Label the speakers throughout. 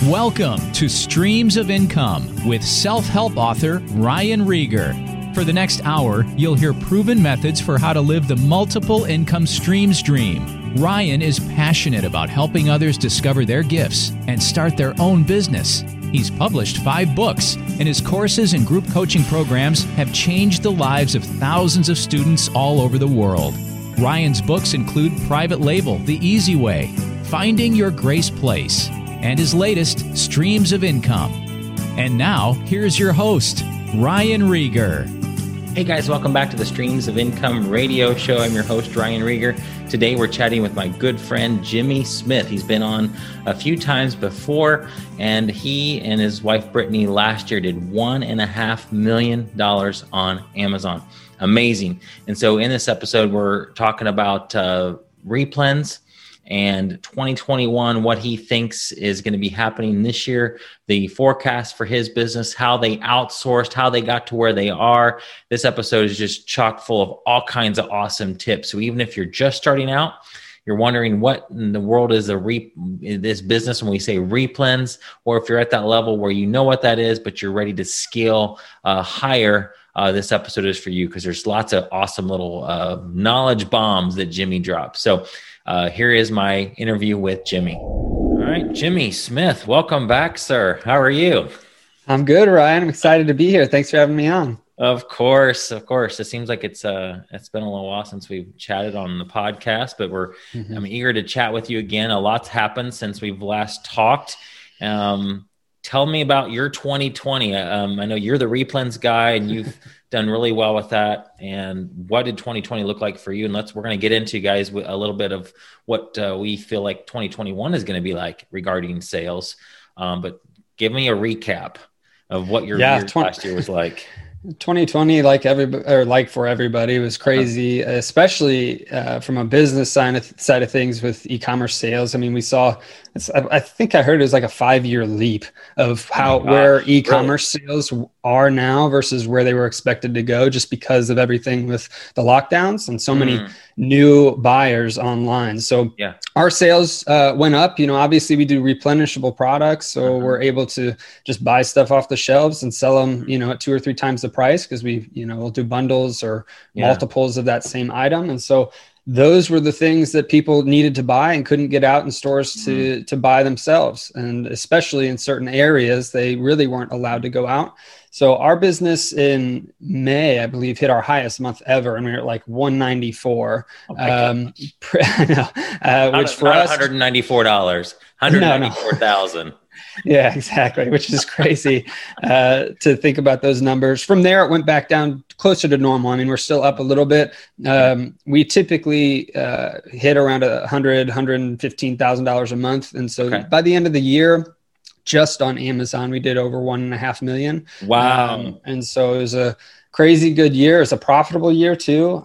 Speaker 1: Welcome to Streams of Income with self-help author Ryan Rieger. For the next hour, you'll hear proven methods for how to live the multiple income streams dream. Ryan is passionate about helping others discover their gifts and start their own business. He's published 5 books, and his courses and group coaching programs have changed the lives of thousands of students all over the world. Ryan's books include Private Label, The Easy Way, Finding Your Grace Place, and his latest, Streams of Income. And now, here's your host, Ryan Rieger.
Speaker 2: Hey guys, welcome back to the Streams of Income radio show. I'm your host, Ryan Rieger. Today we're chatting with my good friend, Jimmy Smith. He's been on a few times before, and he and his wife, Brittany, last year did $1.5 million on Amazon. Amazing. And so in this episode, we're talking about replens and 2021, what he thinks is going to be happening this year, the forecast for his business, how they outsourced, how they got to where they are. This episode is just chock full of all kinds of awesome tips. So even if you're just starting out, you're wondering what in the world is this business when we say replens, or if you're at that level where you know what that is, but you're ready to scale higher, this episode is for you because there's lots of awesome little knowledge bombs that Jimmy drops. So here is my interview with Jimmy. All right, Jimmy Smith, welcome back, sir. How are you?
Speaker 3: I'm good, Ryan. I'm excited to be here. Thanks for having me on.
Speaker 2: Of course. It seems like it's been a little while since we've chatted on the podcast, but I'm eager to chat with you again. A lot's happened since we've last talked. Tell me about your 2020. I know you're the replens guy, and you've done really well with that. And what did 2020 look like for you? And we're going to get into, guys, with a little bit of what we feel like 2021 is going to be like regarding sales. But give me a recap of what your last year was like. 2020,
Speaker 3: for everybody, was crazy, especially from a business side of things with e-commerce sales. I mean, we saw, I think I heard it was like a 5-year leap of where e-commerce sales are now versus where they were expected to go, just because of everything with the lockdowns and so many new buyers online. So our sales went up. You know, obviously we do replenishable products, so we're able to just buy stuff off the shelves and sell them, at 2 or 3 times the price, because we'll do bundles or multiples of that same item. And so those were the things that people needed to buy and couldn't get out in stores to buy themselves. And especially in certain areas, they really weren't allowed to go out. So our business in May, I believe, hit our highest month ever, and we were at like 194. Which for us,
Speaker 2: $194, $194,000.
Speaker 3: Yeah, exactly. Which is crazy to think about those numbers. From there, it went back down closer to normal. I mean, we're still up a little bit. We typically hit around $115,000 a month. And so by the end of the year, just on Amazon, we did over $1.5 million.
Speaker 2: Wow.
Speaker 3: And so it was a crazy good year. It's a profitable year too.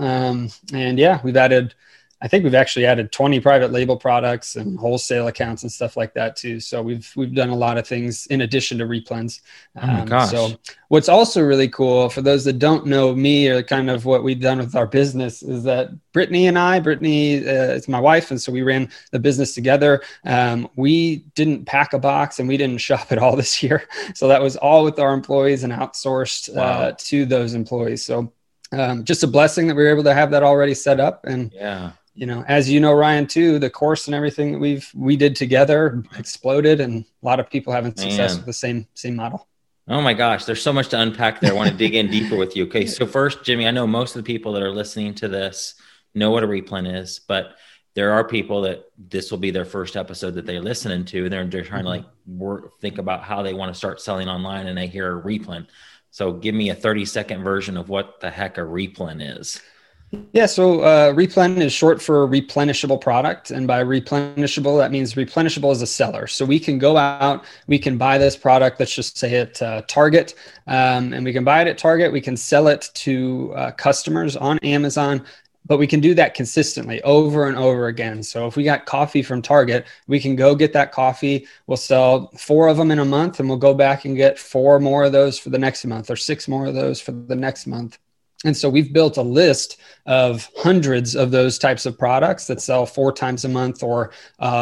Speaker 3: I think we've actually added 20 private label products and wholesale accounts and stuff like that too. So we've done a lot of things in addition to replens.
Speaker 2: Oh my gosh.
Speaker 3: So what's also really cool for those that don't know me or kind of what we've done with our business is that Brittany is my wife. And so we ran the business together. We didn't pack a box and we didn't shop at all this year. So that was all with our employees and outsourced to those employees. So just a blessing that we were able to have that already set up. And as you know, Ryan, too, the course and everything that we did together exploded, and a lot of people having success with the same model.
Speaker 2: Oh my gosh, there's so much to unpack there. I want to dig in deeper with you. Okay, so first, Jimmy, I know most of the people that are listening to this know what a replen is, but there are people that this will be their first episode that they're listening to, and they're trying to think about how they want to start selling online, and they hear a replen. So give me a 30-second version of what the heck a replen is.
Speaker 3: Yeah, so replen is short for replenishable product. And by replenishable, that means replenishable as a seller. So we can go out, we can buy this product, let's just say at Target, and we can buy it at Target. We can sell it to customers on Amazon, but we can do that consistently over and over again. So if we got coffee from Target, we can go get that coffee. We'll sell 4 of them in a month, and we'll go back and get 4 more of those for the next month, or 6 more of those for the next month. And so we've built a list of hundreds of those types of products that sell 4 times a month or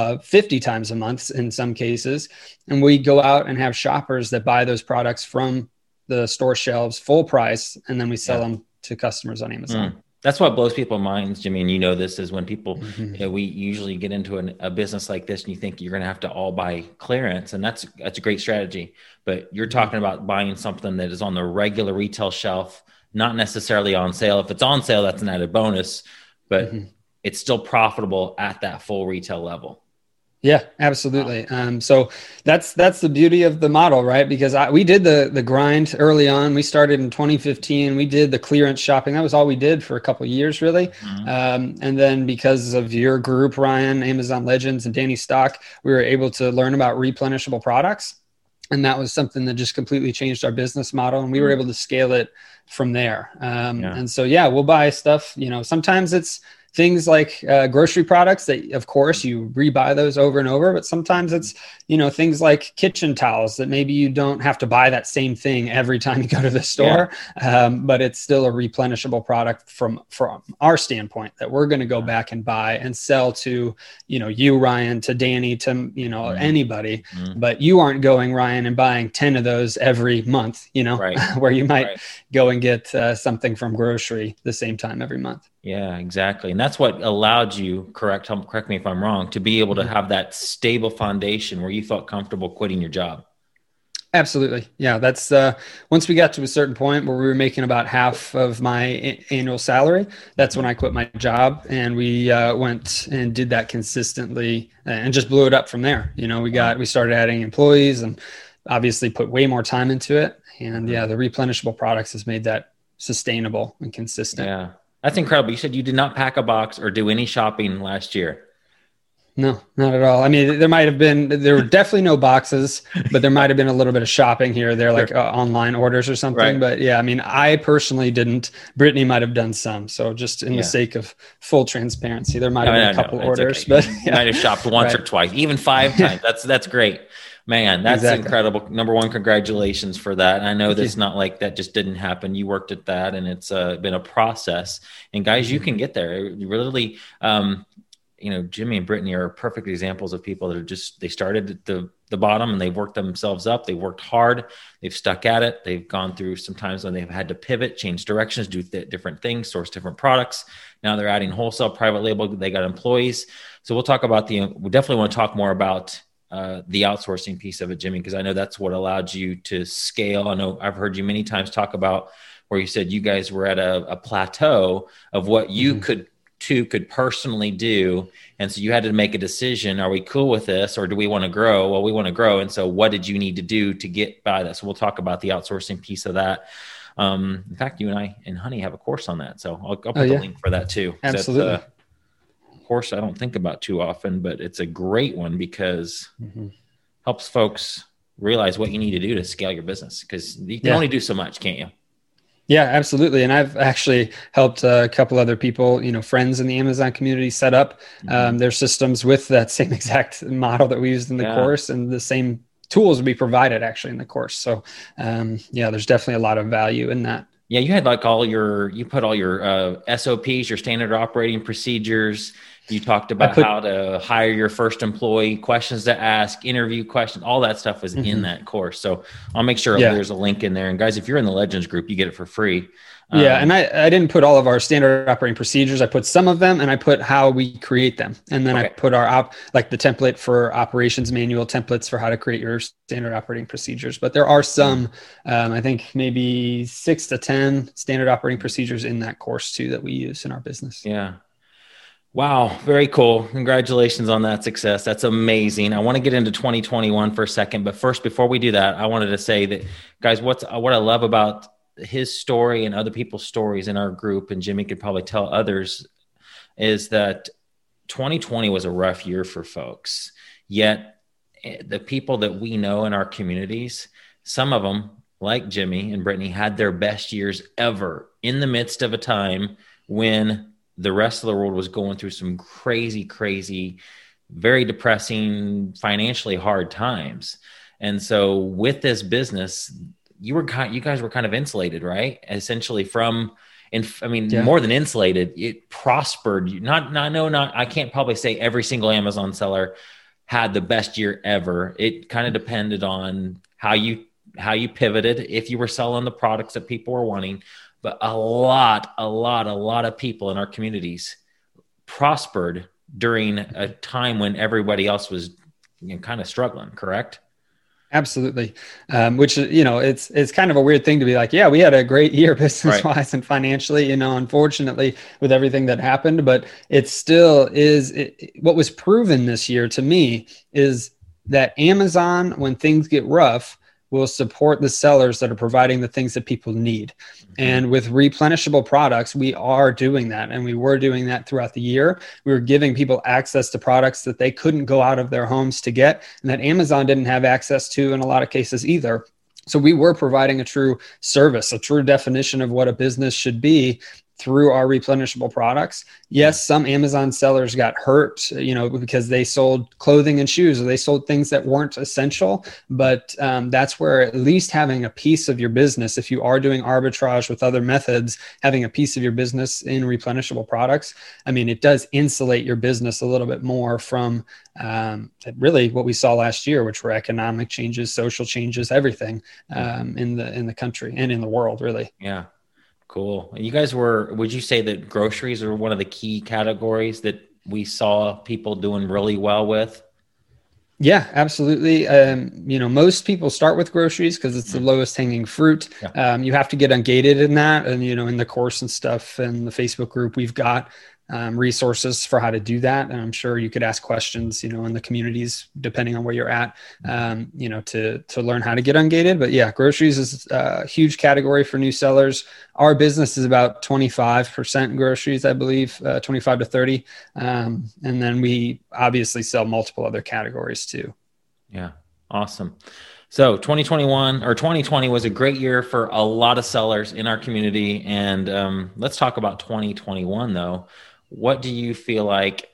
Speaker 3: 50 times a month in some cases. And we go out and have shoppers that buy those products from the store shelves full price, and then we sell them to customers on Amazon.
Speaker 2: That's what blows people's minds, Jimmy, and you know this is when people, we usually get into a business like this and you think you're going to have to all buy clearance, and that's a great strategy. But you're talking about buying something that is on the regular retail shelf, not necessarily on sale. If it's on sale, that's an added bonus, but it's still profitable at that full retail level.
Speaker 3: Yeah, absolutely. So that's the beauty of the model, right? Because we did the grind early on. We started in 2015. We did the clearance shopping. That was all we did for a couple of years, really. And then because of your group, Ryan, Amazon Legends, and Danny Stock, we were able to learn about replenishable products. And that was something that just completely changed our business model. And we were able to scale it from there. And so, we'll buy stuff, sometimes it's things like grocery products that, of course, you rebuy those over and over. But sometimes it's, things like kitchen towels that maybe you don't have to buy that same thing every time you go to the store. But it's still a replenishable product from our standpoint that we're going to go back and buy and sell to, you, Ryan, to Danny, to, anybody. But you aren't going, Ryan, and buying 10 of those every month, where you might go and get something from grocery the same time every month.
Speaker 2: Yeah, exactly. And that's what allowed you, correct me if I'm wrong, to be able to have that stable foundation where you felt comfortable quitting your job.
Speaker 3: Absolutely. Yeah. That's once we got to a certain point where we were making about half of my annual salary, that's when I quit my job, and we went and did that consistently and just blew it up from there. We started adding employees and obviously put way more time into it. And the replenishable products has made that sustainable and consistent.
Speaker 2: Yeah. That's incredible. You said you did not pack a box or do any shopping last year.
Speaker 3: No, not at all. I mean, there were definitely no boxes, but there might've been a little bit of shopping here or there, like online orders or something. Right. But yeah, I mean, I personally didn't. Brittany might've done some. So just in the sake of full transparency, there might've been a couple orders,
Speaker 2: but you might have shopped once or twice, even 5 times. That's great. Man, that's incredible. Number one, congratulations for that. I know that's not like that just didn't happen. You worked at that, and it's been a process. And guys, you can get there. You really, Jimmy and Brittany are perfect examples of people that they started at the bottom and they've worked themselves up. They worked hard. They've stuck at it. They've gone through some times when they've had to pivot, change directions, do different things, source different products. Now they're adding wholesale, private label. They got employees. So we'll talk about we definitely want to talk more about the outsourcing piece of it, Jimmy, because I know that's what allowed you to scale. I know I've heard you many times talk about where you said you guys were at a plateau of what you could personally do. And so you had to make a decision. Are we cool with this, or do we want to grow? Well, we want to grow. And so what did you need to do to get by that? So we'll talk about the outsourcing piece of that. In fact, you and I and Honey have a course on that. So I'll put the link for that too.
Speaker 3: Absolutely.
Speaker 2: Course I don't think about too often, but it's a great one because helps folks realize what you need to do to scale your business, because you can only do so much, can't you?
Speaker 3: Yeah, absolutely. And I've actually helped a couple other people, friends in the Amazon community set up their systems with that same exact model that we used in the course, and the same tools we provided actually in the course. So there's definitely a lot of value in that.
Speaker 2: Yeah, you had you put all your SOPs, your standard operating procedures. You talked about how to hire your first employee, questions to ask, interview questions, all that stuff was in that course. So I'll make sure there's a link in there. And guys, if you're in the Legends group, you get it for free.
Speaker 3: And I didn't put all of our standard operating procedures. I put some of them, and I put how we create them. And then I put our the template for operations manual, templates for how to create your standard operating procedures. But there are some, I think maybe 6 to 10 standard operating procedures in that course too that we use in our business.
Speaker 2: Yeah. Wow. Very cool. Congratulations on that success. That's amazing. I want to get into 2021 for a second, but first, before we do that, I wanted to say that, guys, what I love about his story and other people's stories in our group, and Jimmy could probably tell others, is that 2020 was a rough year for folks. Yet the people that we know in our communities, some of them, like Jimmy and Brittany, had their best years ever in the midst of a time when the rest of the world was going through some crazy, very depressing, financially hard times. And so with this business, you guys were kind of insulated, right? Essentially from more than insulated, it prospered. I can't probably say every single Amazon seller had the best year ever. It kind of depended on how you pivoted, if you were selling the products that people were wanting. But a lot of people in our communities prospered during a time when everybody else was kind of struggling, correct?
Speaker 3: Absolutely. Which, it's kind of a weird thing to be like, yeah, we had a great year business-wise and financially, unfortunately with everything that happened, but it still is. What was proven this year to me is that Amazon, when things get rough, will support the sellers that are providing the things that people need. And with replenishable products, we are doing that. And we were doing that throughout the year. We were giving people access to products that they couldn't go out of their homes to get, and that Amazon didn't have access to in a lot of cases either. So we were providing a true service, a true definition of what a business should be through our replenishable products. Yes, some Amazon sellers got hurt, because they sold clothing and shoes, or they sold things that weren't essential. But that's where at least having a piece of your business, if you are doing arbitrage with other methods, having a piece of your business in replenishable products, it does insulate your business a little bit more from really what we saw last year, which were economic changes, social changes, everything in the country and in the world, really.
Speaker 2: Yeah. Cool. You guys would you say that groceries are one of the key categories that we saw people doing really well with?
Speaker 3: Yeah, absolutely. Most people start with groceries because it's the lowest hanging fruit. Yeah. You have to get ungated in that. And, in the course and stuff and the Facebook group, we've got resources for how to do that. And I'm sure you could ask questions, in the communities, depending on where you're at, to learn how to get ungated. But yeah, groceries is a huge category for new sellers. Our business is about 25% groceries, I believe, 25 to 30. And then we obviously sell multiple other categories too.
Speaker 2: Yeah. Awesome. So 2020 was a great year for a lot of sellers in our community. And let's talk about 2021 though. What do you feel like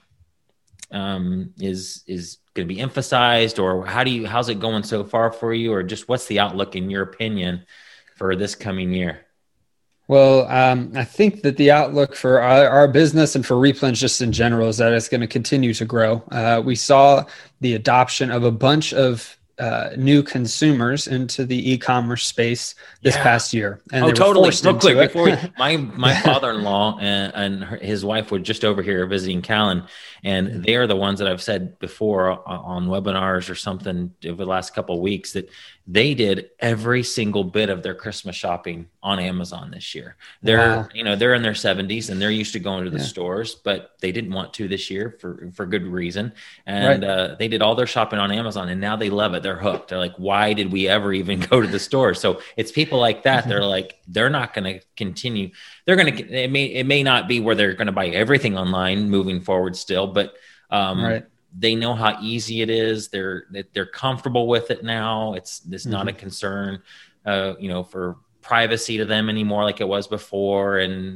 Speaker 2: is going to be emphasized, or how's it going so far for you, or just what's the outlook in your opinion for this coming year?
Speaker 3: Well, I think that the outlook for our business and for Replen just in general is that it's going to continue to grow. We saw the adoption of a bunch of new consumers into the e-commerce space this past year. And
Speaker 2: totally. Real quick, before my father-in-law and his wife were just over here visiting Callan, and they are the ones that I've said before on webinars or something over the last couple of weeks that they did every single bit of their Christmas shopping on Amazon this year. They're in their 70s and they're used to going to the stores, but they didn't want to this year for good reason. And they did all their shopping on Amazon, and now they love it. They're hooked. They're like, why did we ever even go to the store? So it's people like that. They're like, they're not going to continue. It may not be where they're going to buy everything online moving forward still, but they know how easy it is. They're comfortable with it now. It's not a concern, for privacy to them anymore like it was before. And,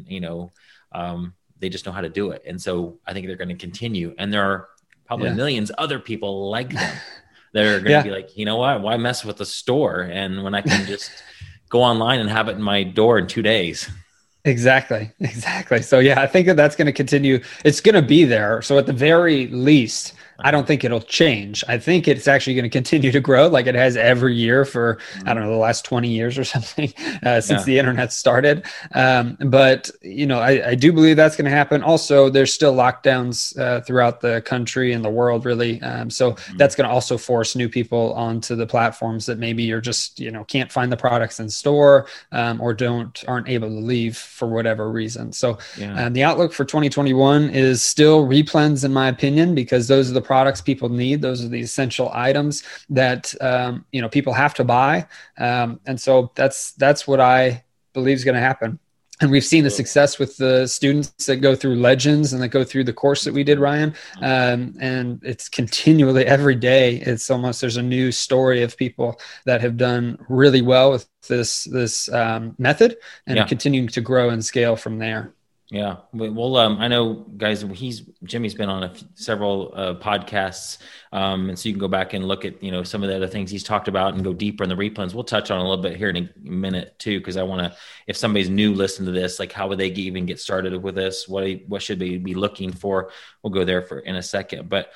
Speaker 2: they just know how to do it. And so I think they're going to continue. And there are probably millions of other people like them. They're going to be like, you know what? Why mess with the store? And when I can just go online and have it in my door in 2 days.
Speaker 3: Exactly. So yeah, I think that's going to continue. It's going to be there. So at the very least, I don't think it'll change. I think it's actually going to continue to grow like it has every year for, I don't know, the last 20 years or something since the internet started. But, I do believe that's going to happen. Also, there's still lockdowns throughout the country and the world, really. So that's going to also force new people onto the platforms that maybe you're just, can't find the products in store or aren't able to leave for whatever reason. So the outlook for 2021 is still Replens, in my opinion, because those are the products people need. Those are the essential items that people have to buy, and so that's what I believe is going to happen. And we've seen the success with the students that go through Legends and that go through the course that we did, Ryan. And it's continually every day. It's almost there's a new story of people that have done really well with this method and continuing to grow and scale from there.
Speaker 2: Yeah. Well, I know, guys, Jimmy's been on several podcasts. And so you can go back and look at, some of the other things he's talked about and go deeper in the replens. We'll touch on a little bit here in a minute too, because I want to, if somebody's new listening to this, like how would they even get started with this? What should they be looking for? We'll go there in a second. But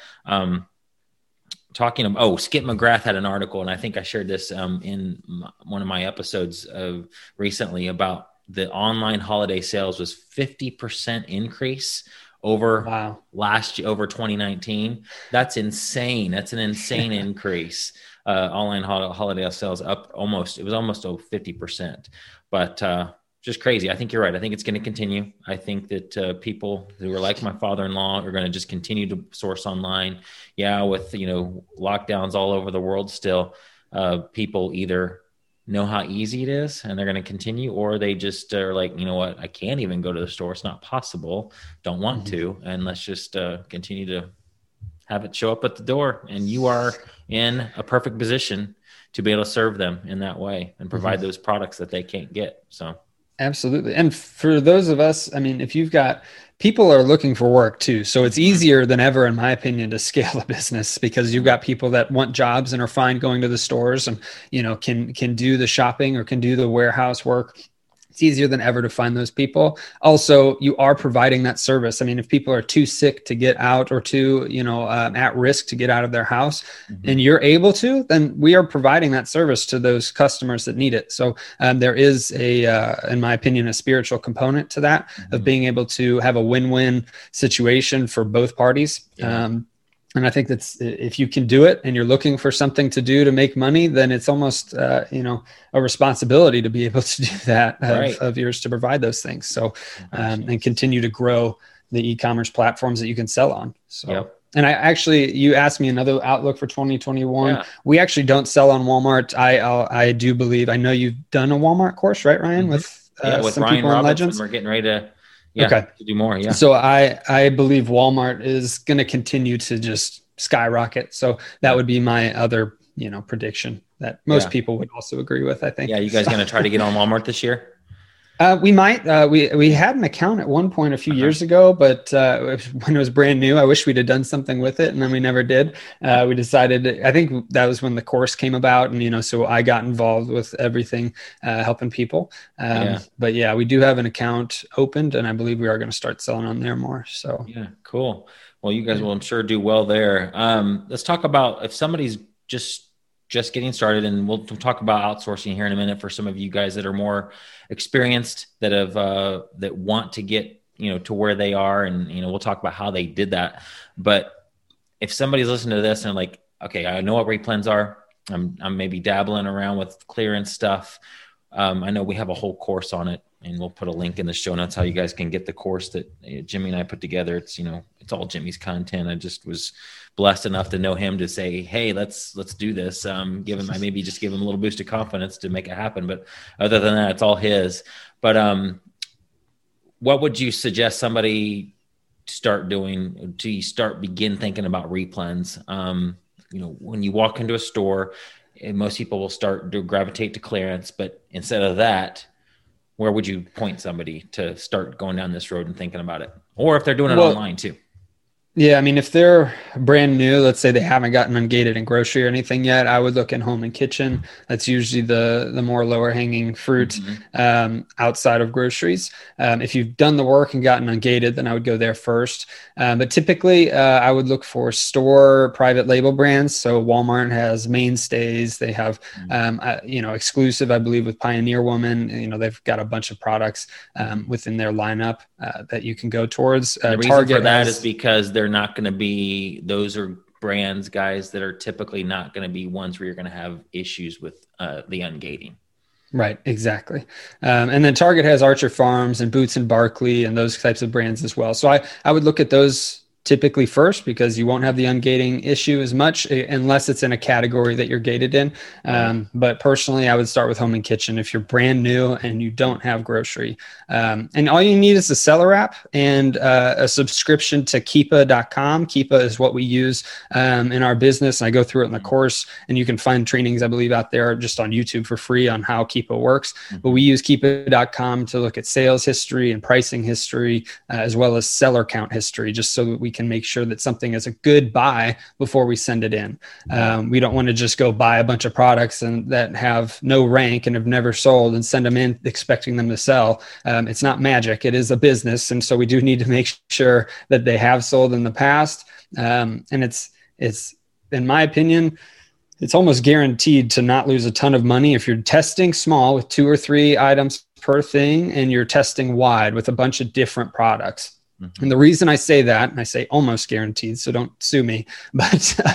Speaker 2: Skip McGrath had an article, and I think I shared this in one of my episodes recently about the online holiday sales was 50% increase over last year, over 2019. That's insane. That's an insane increase. Online holiday sales up almost 50%, but just crazy. I think you're right. I think it's going to continue. I think that people who are like my father-in-law are going to just continue to source online. Yeah. With, lockdowns all over the world still, people either know how easy it is and they're going to continue, or they just are like, you know what, I can't even go to the store. It's not possible. Don't want to. And let's just continue to have it show up at the door. And you are in a perfect position to be able to serve them in that way and provide those products that they can't get. So.
Speaker 3: Absolutely. And for those of us, I mean, if you've got people are looking for work too. So it's easier than ever, in my opinion, to scale a business because you've got people that want jobs and are fine going to the stores and, can do the shopping or can do the warehouse work. It's easier than ever to find those people. Also, you are providing that service. I mean, if people are too sick to get out or too, at risk to get out of their house and you're able to, then we are providing that service to those customers that need it. So there is in my opinion, a spiritual component to that of being able to have a win-win situation for both parties. Yeah. And I think that's, if you can do it and you're looking for something to do to make money, then it's almost, a responsibility to be able to do that of yours to provide those things. So, and continue to grow the e-commerce platforms that you can sell on. So, And you asked me another outlook for 2021. Yeah. We actually don't sell on Walmart. I do believe, I know you've done a Walmart course, right, Ryan?
Speaker 2: With
Speaker 3: some
Speaker 2: Ryan
Speaker 3: people in
Speaker 2: Roberts,
Speaker 3: Legends.
Speaker 2: we're getting ready to to do more. Yeah.
Speaker 3: So I believe Walmart is going to continue to just skyrocket. So that would be my other, prediction that most people would also agree with, I think.
Speaker 2: Yeah. You guys going to try to get on Walmart this year?
Speaker 3: We might. We had an account at one point a few years ago, but when it was brand new, I wish we'd have done something with it, and then we never did. We decided. I think that was when the course came about, and so I got involved with everything, helping people. But yeah, we do have an account opened, and I believe we are going to start selling on there more. So
Speaker 2: yeah, cool. Well, you guys will, I'm sure, do well there. Let's talk about if somebody's just getting started, and we'll talk about outsourcing here in a minute for some of you guys that are more experienced, that have that want to get to where they are, and we'll talk about how they did that. But if somebody's listening to this and like, okay, I know what replens are, I'm maybe dabbling around with clearance stuff. I know we have a whole course on it, and we'll put a link in the show notes how you guys can get the course that Jimmy and I put together. It's it's all Jimmy's content. I just was blessed enough to know him to say, hey, let's do this. I maybe just give him a little boost of confidence to make it happen. But other than that, it's all his. But what would you suggest somebody start doing to begin thinking about replens? When you walk into a store, most people will start to gravitate to clearance, but instead of that, where would you point somebody to start going down this road and thinking about it? Or if they're doing it online too?
Speaker 3: Yeah, I mean, if they're brand new, let's say they haven't gotten ungated in grocery or anything yet, I would look in home and kitchen. That's usually the more lower hanging fruit outside of groceries. If you've done the work and gotten ungated, then I would go there first. But typically, I would look for store private label brands. So Walmart has Mainstays. They have, exclusive, I believe, with Pioneer Woman. They've got a bunch of products within their lineup that you can go towards.
Speaker 2: The reason Target for that is because they're not going to be, those are brands, guys, that are typically not going to be ones where you're going to have issues with the ungating.
Speaker 3: Right, exactly. And then Target has Archer Farms and Boots and Barkley and those types of brands as well. So I would look at those typically first, because you won't have the ungating issue as much unless it's in a category that you're gated in. But personally, I would start with home and kitchen if you're brand new and you don't have grocery. And all you need is a seller app and a subscription to Keepa.com. Keepa is what we use in our business. I go through it in the course, and you can find trainings, I believe, out there just on YouTube for free on how Keepa works. But we use Keepa.com to look at sales history and pricing history, as well as seller count history, just so that we can make sure that something is a good buy before we send it in. We don't want to just go buy a bunch of products and that have no rank and have never sold and send them in expecting them to sell. It's not magic. It is a business. And so we do need to make sure that they have sold in the past. And it's, in my opinion, it's almost guaranteed to not lose a ton of money if you're testing small with 2 or 3 items per thing and you're testing wide with a bunch of different products. And the reason I say that, and I say almost guaranteed, so don't sue me, but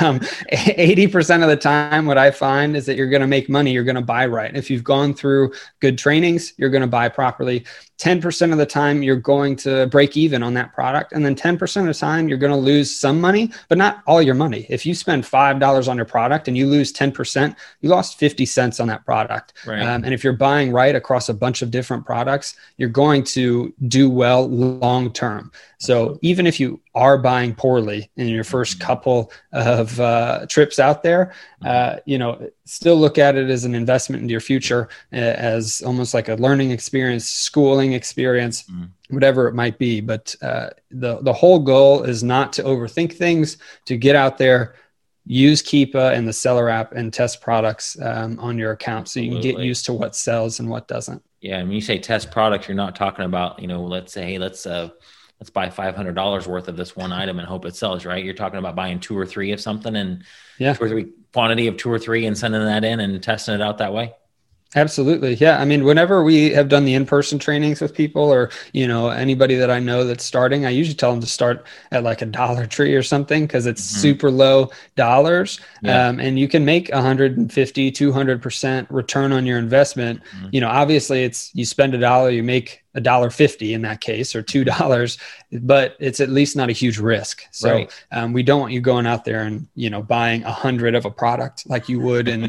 Speaker 3: 80% of the time, what I find is that you're going to make money, you're going to buy right. If you've gone through good trainings, you're going to buy properly. 10% of the time, you're going to break even on that product. And then 10% of the time, you're going to lose some money, but not all your money. If you spend $5 on your product and you lose 10%, you lost 50 cents on that product. Right. And if you're buying right across a bunch of different products, you're going to do well long term. So even if you are buying poorly in your first couple of trips out there, still look at it as an investment into your future, as almost like a learning experience, schooling experience, whatever it might be. But the whole goal is not to overthink things, to get out there, use Keepa and the seller app and test products on your account so you can get used to what sells and what doesn't.
Speaker 2: Yeah. And when you say test products, you're not talking about, let's say, hey, let's buy $500 worth of this one item and hope it sells, right? You're talking about buying 2 or 3 of something and 2 or 3 quantity of 2 or 3 and sending that in and testing it out that way.
Speaker 3: Absolutely. Yeah. I mean, whenever we have done the in-person trainings with people or, anybody that I know that's starting, I usually tell them to start at like a Dollar Tree or something because it's super low dollars. And you can make 150, 200% return on your investment. Obviously it's, you spend $1, you make $1.50 in that case, or $2, but it's at least not a huge risk. So we don't want you going out there and, buying 100 of a product like you would in,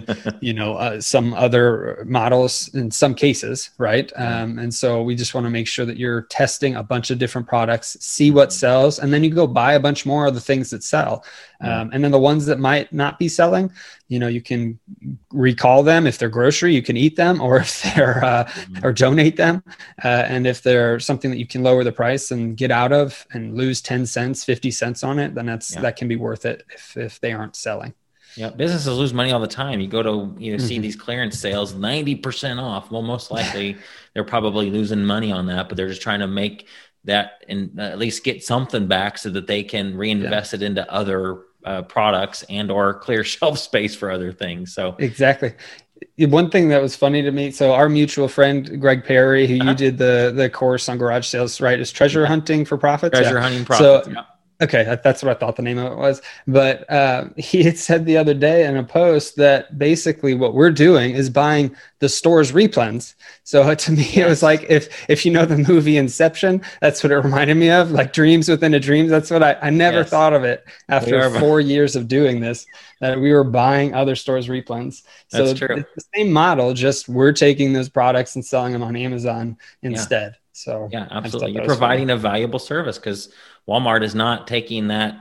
Speaker 3: some other models in some cases. Right. And so we just want to make sure that you're testing a bunch of different products, see what sells, and then you go buy a bunch more of the things that sell. And then the ones that might not be selling, you can recall them. If they're grocery, you can eat them, or if they're, or donate them. And if they're something that you can lower the price and get out of and lose 10 cents, 50 cents on it, then that can be worth it if they aren't selling.
Speaker 2: Yeah. Businesses lose money all the time. You go to, see these clearance sales, 90% off. Well, most likely they're probably losing money on that, but they're just trying to make that and at least get something back so that they can reinvest it into other products and or clear shelf space for other things. So
Speaker 3: exactly. One thing that was funny to me, so our mutual friend, Greg Perry, who you did the course on garage sales, right, is Treasure Hunting for Profits.
Speaker 2: Treasure Hunting Profits.
Speaker 3: So, okay, that's what I thought the name of it was. But he had said the other day in a post that basically what we're doing is buying the store's replens. So to me, it was like, if you know the movie Inception, that's what it reminded me of, like dreams within a dream. That's what I never thought of it after 4 years of doing this, that we were buying other stores' replens. So that's true. It's the same model, just we're taking those products and selling them on Amazon instead. So
Speaker 2: yeah, absolutely. You're providing a valuable service because Walmart is not taking that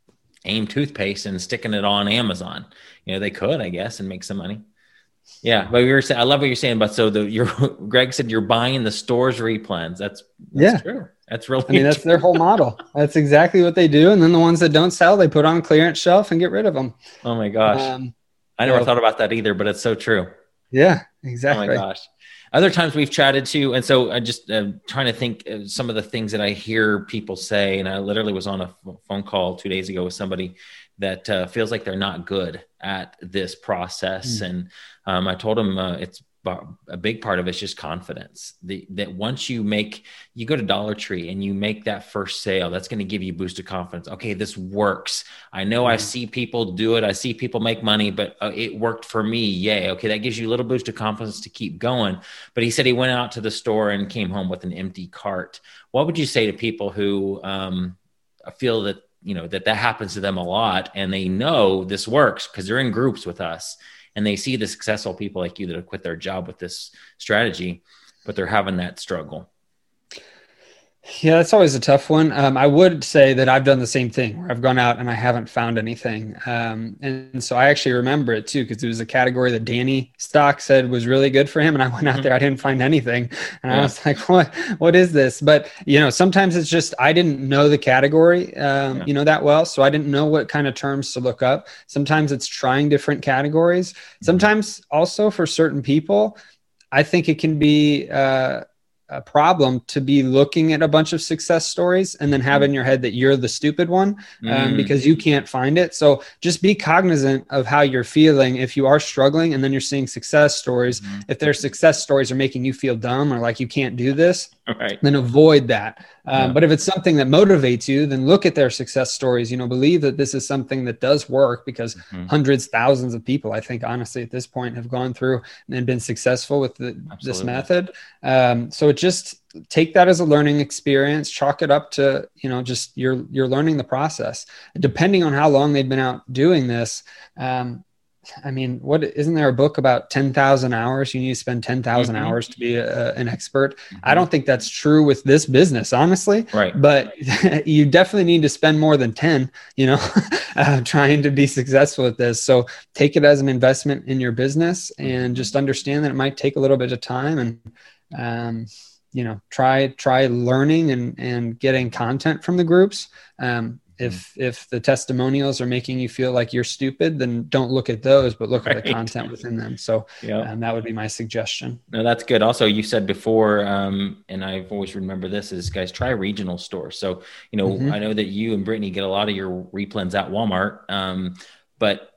Speaker 2: AIM toothpaste and sticking it on Amazon. They could, I guess, and make some money. Yeah, but I love what you're saying about Greg said you're buying the store's replens. That's true. That's really
Speaker 3: that's their whole model. That's exactly what they do. And then the ones that don't sell, they put on a clearance shelf and get rid of them.
Speaker 2: Oh my gosh. I never thought about that either, but it's so true.
Speaker 3: Yeah, exactly.
Speaker 2: Oh my gosh. Other times we've chatted too. And so I just trying to think of some of the things that I hear people say. And I literally was on a phone call 2 days ago with somebody that feels like they're not good at this process. And I told them it's a big part of it's just confidence. That once you go to Dollar Tree and you make that first sale, that's going to give you a boost of confidence. Okay, this works. I know I see people do it. I see people make money, but it worked for me. Yay. Okay, that gives you a little boost of confidence to keep going. But he said he went out to the store and came home with an empty cart. What would you say to people who feel that that happens to them a lot, and they know this works because they're in groups with us and they see the successful people like you that have quit their job with this strategy, but they're having that struggle.
Speaker 3: Yeah, that's always a tough one. I would say that I've done the same thing where I've gone out and I haven't found anything. And so I actually remember it too, because it was a category that Danny Stock said was really good for him. And I went out there, I didn't find anything. And I was like, what is this? But, sometimes it's just, I didn't know the category, that well. So I didn't know what kind of terms to look up. Sometimes it's trying different categories. Sometimes also for certain people, I think it can be, a problem to be looking at a bunch of success stories and then have in your head that you're the stupid one because you can't find it. So just be cognizant of how you're feeling if you are struggling and then you're seeing success stories. If their success stories are making you feel dumb or like you can't do this, then avoid that. But if it's something that motivates you, then look at their success stories, believe that this is something that does work because hundreds, thousands of people, I think, honestly, at this point have gone through and been successful with this method. So just take that as a learning experience, chalk it up to, just you're learning the process. Depending on how long they've been out doing this, isn't there a book about 10,000 hours? You need to spend 10,000 hours to be an expert. I don't think that's true with this business, honestly.
Speaker 2: Right.
Speaker 3: But you definitely need to spend more than 10, trying to be successful at this. So take it as an investment in your business and just understand that it might take a little bit of time and, try learning and getting content from the groups. If the testimonials are making you feel like you're stupid, then don't look at those, but look at the content within them. So that would be my suggestion.
Speaker 2: No, that's good. Also, you said before, and I've always remember this is, guys, try regional stores. So, I know that you and Brittany get a lot of your replens at Walmart, but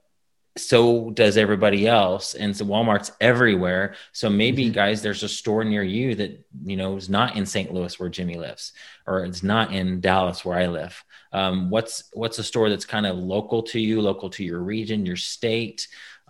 Speaker 2: so does everybody else. And so Walmart's everywhere. So maybe guys, there's a store near you that, is not in St. Louis where Jimmy lives, or it's not in Dallas where I live. What's a store that's kind of local to you, local to your region, your state,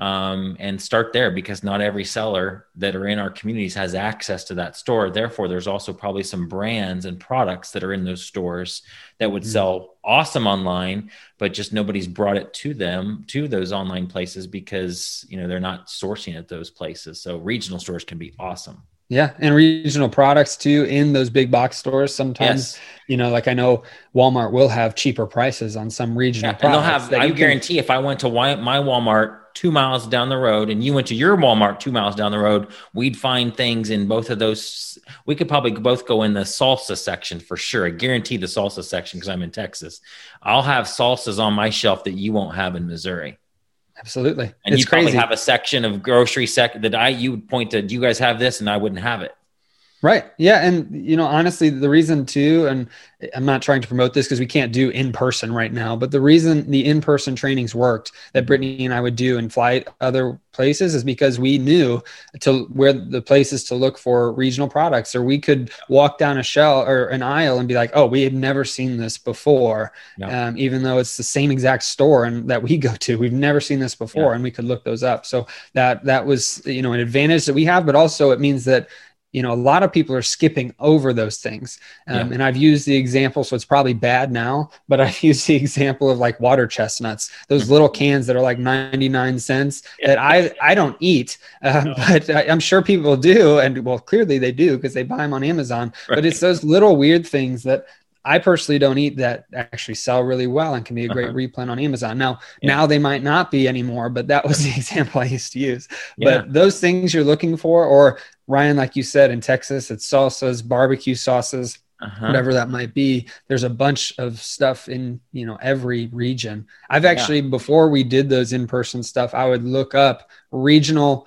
Speaker 2: and start there, because not every seller that are in our communities has access to that store. Therefore, there's also probably some brands and products that are in those stores that would sell awesome online, but just nobody's brought it to them, to those online places, because, they're not sourcing at those places. So regional stores can be awesome.
Speaker 3: Yeah. And regional products too, in those big box stores. Sometimes, like I know Walmart will have cheaper prices on some regional products.
Speaker 2: And they'll have, guarantee if I went to my Walmart 2 miles down the road and you went to your Walmart 2 miles down the road, we'd find things in both of those. We could probably both go in the salsa section for sure. I guarantee the salsa section, because I'm in Texas. I'll have salsas on my shelf that you won't have in Missouri.
Speaker 3: Absolutely.
Speaker 2: And you probably have a section of grocery that you would point to, do you guys have this? And I wouldn't have it.
Speaker 3: Right. Yeah. And, honestly, the reason too, and I'm not trying to promote this because we can't do in-person right now, but the reason the in-person trainings worked that Brittany and I would do and fly other places is because we knew where the places to look for regional products, or we could walk down a shelf or an aisle and be like, oh, we had never seen this before. Yeah. Even though it's the same exact store and that we go to, we've never seen this before, and we could look those up. So that was, an advantage that we have, but also it means that, a lot of people are skipping over those things. And I've used the example, so it's probably bad now, but I've used the example of like water chestnuts, those little cans that are like 99 cents that I don't eat, but I'm sure people do. And well, clearly they do because they buy them on Amazon, but it's those little weird things that I personally don't eat that actually sell really well and can be a great replen on Amazon. Now they might not be anymore, but that was the example I used to use. But those things you're looking for, or Ryan, like you said, in Texas, it's salsas, barbecue sauces, whatever that might be. There's a bunch of stuff in, every region. I've actually, before we did those in-person stuff, I would look up regional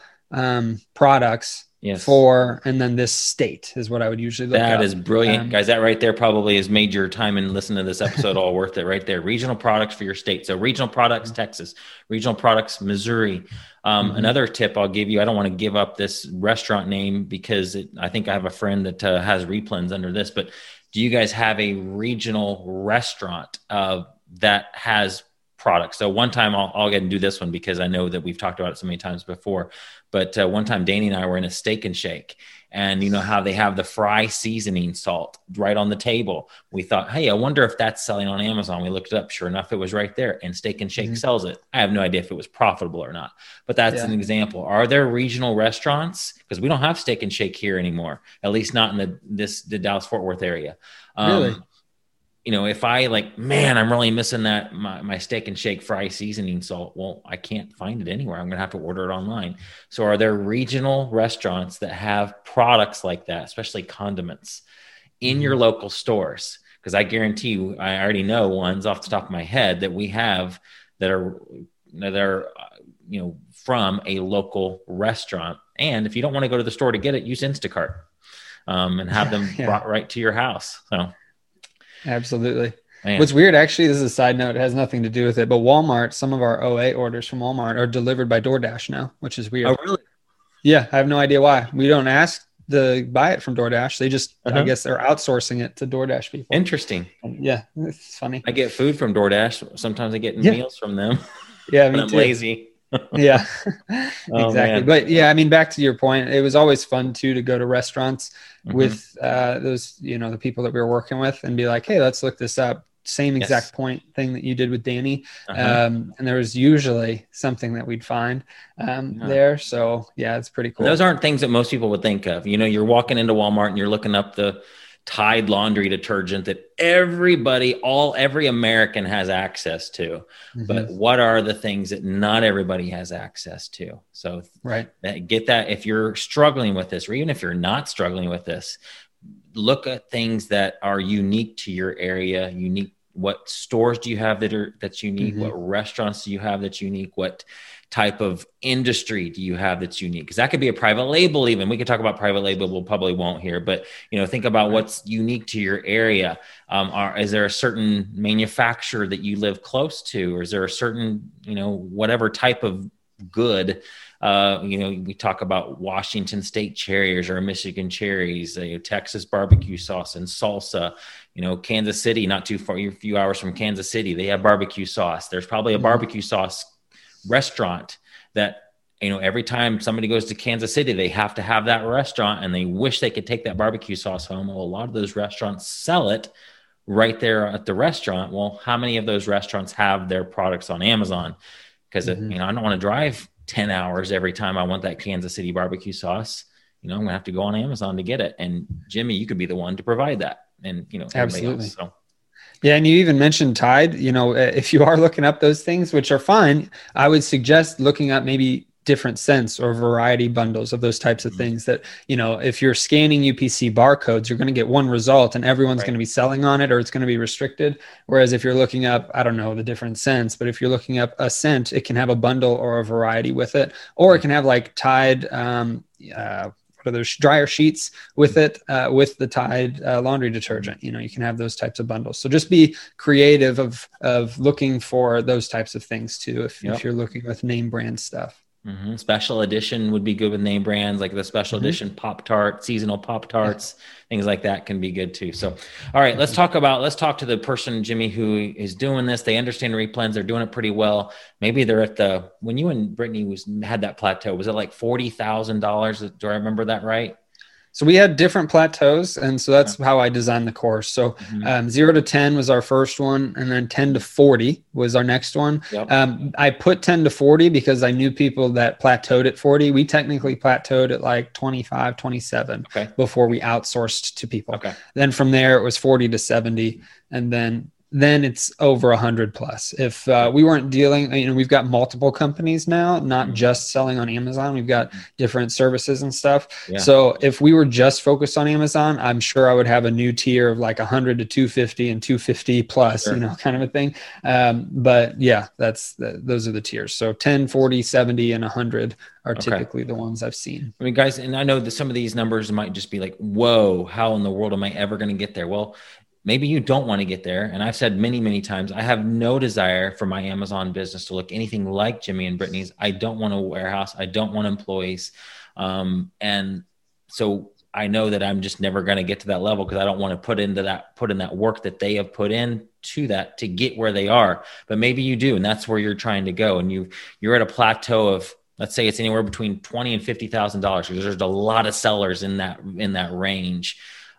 Speaker 3: products and then this state is what I would usually look at.
Speaker 2: That is brilliant, guys. That right there probably has made your time and listening to this episode all worth it right there. Regional products for your state. So regional products, Texas, regional products, Missouri. Another tip I'll give you, I don't want to give up this restaurant name because I think I have a friend that has replens under this, but do you guys have a regional restaurant that has products. So one time I'll go ahead and do this one because I know that we've talked about it so many times before, but one time Danny and I were in a Steak and Shake, and you know how they have the fry seasoning salt right on the table. We thought, hey, I wonder if that's selling on Amazon. We looked it up. Sure enough, it was right there, and Steak and Shake sells it. I have no idea if it was profitable or not, but that's an example. Are there regional restaurants? Because we don't have Steak and Shake here anymore, at least not in the Dallas-Fort Worth area.
Speaker 3: Really?
Speaker 2: You know, if I man, I'm really missing that my Steak and Shake fry seasoning salt. Well, I can't find it anywhere. I'm going to have to order it online. So are there regional restaurants that have products like that, especially condiments, in your local stores? Because I guarantee you, I already know ones off the top of my head that we have that are you know, from a local restaurant. And if you don't want to go to the store to get it, use Instacart and have them brought right to your house. So.
Speaker 3: Absolutely.
Speaker 2: Man.
Speaker 3: What's weird, actually, this is a side note, it has nothing to do with it, but Walmart, some of our OA orders from Walmart are delivered by DoorDash now, which is weird.
Speaker 2: Oh, really?
Speaker 3: Yeah, I have no idea why. We don't ask to buy it from DoorDash. They just, I guess they're outsourcing it to DoorDash people.
Speaker 2: Interesting.
Speaker 3: Yeah, it's funny.
Speaker 2: I get food from DoorDash. Sometimes I get meals from them.
Speaker 3: Yeah,
Speaker 2: when I'm lazy.
Speaker 3: Yeah, exactly.
Speaker 2: Man.
Speaker 3: But yeah, I mean, back to your point, it was always fun too to go to restaurants with those, you know, the people that we were working with and be like, hey, let's look this up. Same exact point thing that you did with Danny. And there was usually something that we'd find there. So yeah, it's pretty cool.
Speaker 2: And those aren't things that most people would think of. You know, you're walking into Walmart and you're looking up the Tide laundry detergent that every American has access to. But what are the things that not everybody has access to? So get that. If you're struggling with this, or even if you're not struggling with this, look at things that are unique to your area. Unique. What stores do you have that's unique? What restaurants do you have that's unique? What type of industry do you have that's unique? Because that could be a private label. Even we could talk about private label. We'll probably won't here, but you know, think about what's unique to your area. Is there a certain manufacturer that you live close to, or is there a certain, you know, whatever type of good? You know, we talk about Washington State cherries or Michigan cherries, Texas barbecue sauce and salsa. You know, Kansas City, not too far, you're a few hours from Kansas City, they have barbecue sauce. There's probably a barbecue sauce restaurant that, you know, every time somebody goes to Kansas City, they have to have that restaurant and they wish they could take that barbecue sauce home. Well, a lot of those restaurants sell it right there at the restaurant. Well, how many of those restaurants have their products on Amazon? Because, you know, I don't want to drive 10 hours every time I want that Kansas City barbecue sauce. You know, I'm gonna have to go on Amazon to get it. And Jimmy, you could be the one to provide that. And, you know,
Speaker 3: absolutely.
Speaker 2: Else, so.
Speaker 3: Yeah. And you even mentioned Tide, you know, if you are looking up those things, which are fine, I would suggest looking up maybe different scents or variety bundles of those types of things that, you know, if you're scanning UPC barcodes, you're going to get one result and everyone's going to be selling on it, or it's going to be restricted. Whereas if you're looking up, I don't know the different scents, but if you're looking up a scent, it can have a bundle or a variety with it, or it can have like Tide, what are those dryer sheets with it, with the Tide laundry detergent. You know, you can have those types of bundles. So just be creative of looking for those types of things too, if you're looking with name brand stuff.
Speaker 2: Special edition would be good with name brands, like the special edition Pop-Tart, seasonal Pop-Tarts, things like that can be good too. So, all right, let's talk to the person, Jimmy, who is doing this. They understand replens. They're doing it pretty well. Maybe they're at when you and Brittany had that plateau, was it like $40,000? Do I remember that right?
Speaker 3: So we had different plateaus, and so that's how I designed the course. So 0 to 10 was our first one, and then 10 to 40 was our next one. Yep. I put 10 to 40 because I knew people that plateaued at 40. We technically plateaued at like 25, 27 before we outsourced to people. Then from there, it was 40 to 70, and then it's over 100 plus. If we weren't dealing, you know, we've got multiple companies now, not just selling on Amazon. We've got different services and stuff. Yeah. So if we were just focused on Amazon, I'm sure I would have a new tier of like 100 to 250 and 250 plus, you know, kind of a thing. But yeah, those are the tiers. So 10, 40, 70, and 100 are typically the ones I've seen.
Speaker 2: I mean, guys, and I know that some of these numbers might just be like, whoa, how in the world am I ever going to get there? Well, maybe you don't want to get there. And I've said many, many times, I have no desire for my Amazon business to look anything like Jimmy and Brittany's. I don't want a warehouse. I don't want employees. And so I know that I'm just never going to get to that level because I don't want to put in that work that they have put in to that to get where they are. But maybe you do, and that's where you're trying to go. And you're at a plateau of, let's say it's anywhere between $20,000 and $50,000 because there's a lot of sellers in that range.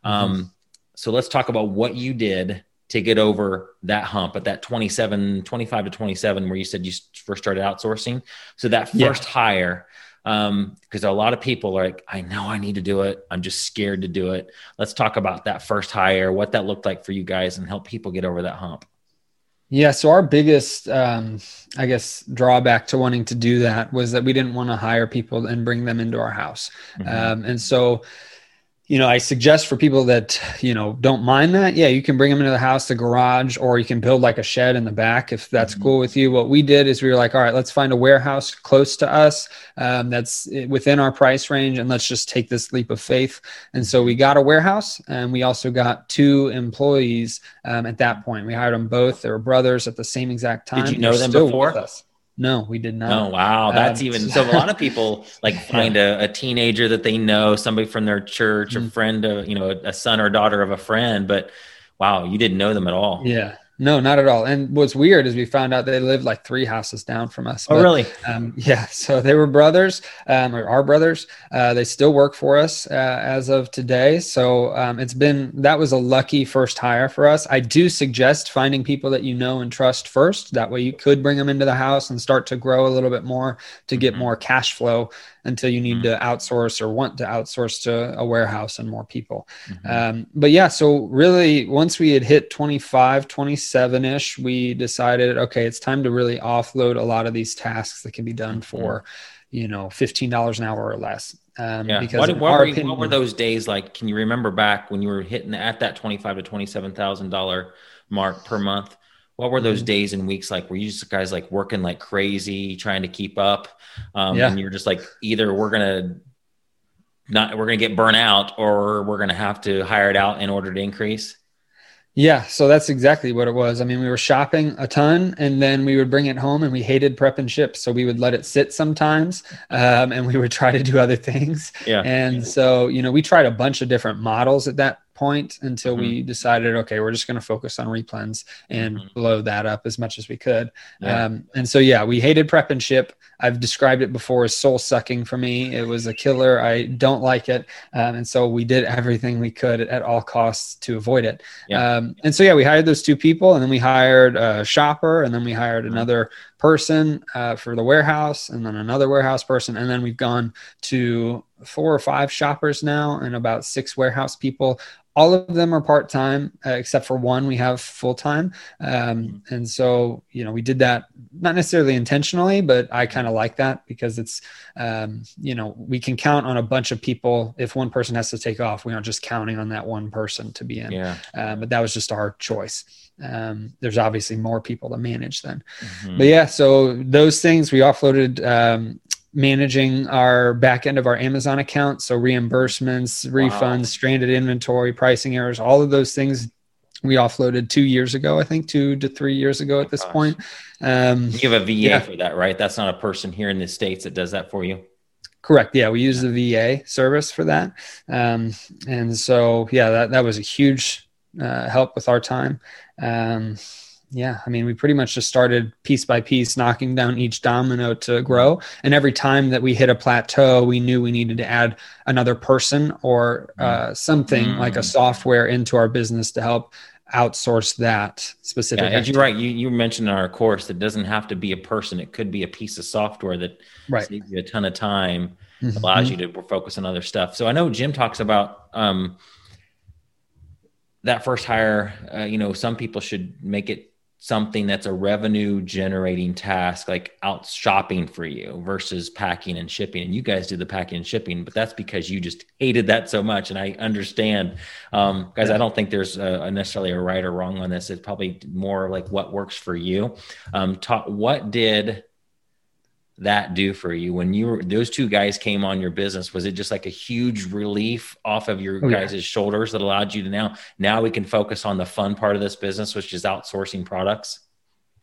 Speaker 2: So let's talk about what you did to get over that hump at that 25 to 27, where you said you first started outsourcing. So that first hire, because a lot of people are like, I know I need to do it. I'm just scared to do it. Let's talk about that first hire, what that looked like for you guys, and help people get over that hump.
Speaker 3: Yeah. So our biggest, drawback to wanting to do that was that we didn't want to hire people and bring them into our house. And so, I suggest for people that, don't mind that. Yeah, you can bring them into the house, the garage, or you can build like a shed in the back if that's cool with you. What we did is we were like, all right, let's find a warehouse close to us that's within our price range, and let's just take this leap of faith. And so we got a warehouse, and we also got 2 employees at that point. We hired them both. They were brothers at the same exact time.
Speaker 2: Did you know them before?
Speaker 3: No, we did not.
Speaker 2: Oh, wow. That's so a lot of people find a teenager that they know, somebody from their church, a friend, a son or daughter of a friend, but wow, you didn't know them at all.
Speaker 3: Yeah. No, not at all. And what's weird is we found out they lived like 3 houses down from us.
Speaker 2: Oh, really?
Speaker 3: Yeah. So they were brothers, or our brothers. They still work for us as of today. So that was a lucky first hire for us. I do suggest finding people that you know and trust first. That way you could bring them into the house and start to grow a little bit more to get more cash flow until you need to outsource or want to outsource to a warehouse and more people. But yeah, so really once we had hit 25, 27-ish, we decided, okay, it's time to really offload a lot of these tasks that can be done for, $15 an hour or less. Because what were those days like? Can you remember back when you were hitting at that $25,000 to $27,000 mark per month? What were those days and weeks like? Were you just guys like working like crazy, trying to keep up? And you're just like, either we're going to get burnt out, or we're going to have to hire it out in order to increase? Yeah. So that's exactly what it was. I mean, we were shopping a ton, and then we would bring it home, and we hated prep and ship. So we would let it sit sometimes. And we would try to do other things. Yeah. And so, we tried a bunch of different models at that point until we decided, okay, we're just going to focus on replens and blow that up as much as we could. And so, we hated prep and ship. I've described it before as soul sucking for me. It was a killer. I don't like it. And so we did everything we could at all costs to avoid it. And so, we hired those 2 people, and then we hired a shopper, and then we hired another person for the warehouse, and then another warehouse person. And then we've gone to 4 or 5 shoppers now and about 6 warehouse people. All of them are part-time, except for one we have full-time. And so, we did that not necessarily intentionally, but I kind of like that because it's, we can count on a bunch of people. If one person has to take off, we aren't just counting on that one person to be in. But that was just our choice. There's obviously more people to manage then. But so those things we offloaded, managing our back end of our Amazon account. So reimbursements, refunds, stranded inventory, pricing errors, all of those things we offloaded 2 years ago, I think 2 to 3 years ago at this point.
Speaker 2: You have a VA for that, right? That's not a person here in the States that does that for you.
Speaker 3: Correct. Yeah. We use the VA service for that. And so, that was a huge help with our time. We pretty much just started piece by piece, knocking down each domino to grow. And every time that we hit a plateau, we knew we needed to add another person or something like a software into our business to help outsource that specific.
Speaker 2: And you're right. You mentioned in our course that it doesn't have to be a person. It could be a piece of software that saves you a ton of time, allows you to focus on other stuff. So I know Jim talks about that first hire. Some people should make it something that's a revenue generating task, like out shopping for you versus packing and shipping. And you guys do the packing and shipping, but that's because you just hated that so much. And I understand, guys, I don't think there's necessarily a right or wrong on this. It's probably more like what works for you. What did that do for you when those 2 guys came on your business? Was it just like a huge relief off of your guys' shoulders that allowed you to now we can focus on the fun part of this business, which is outsourcing products?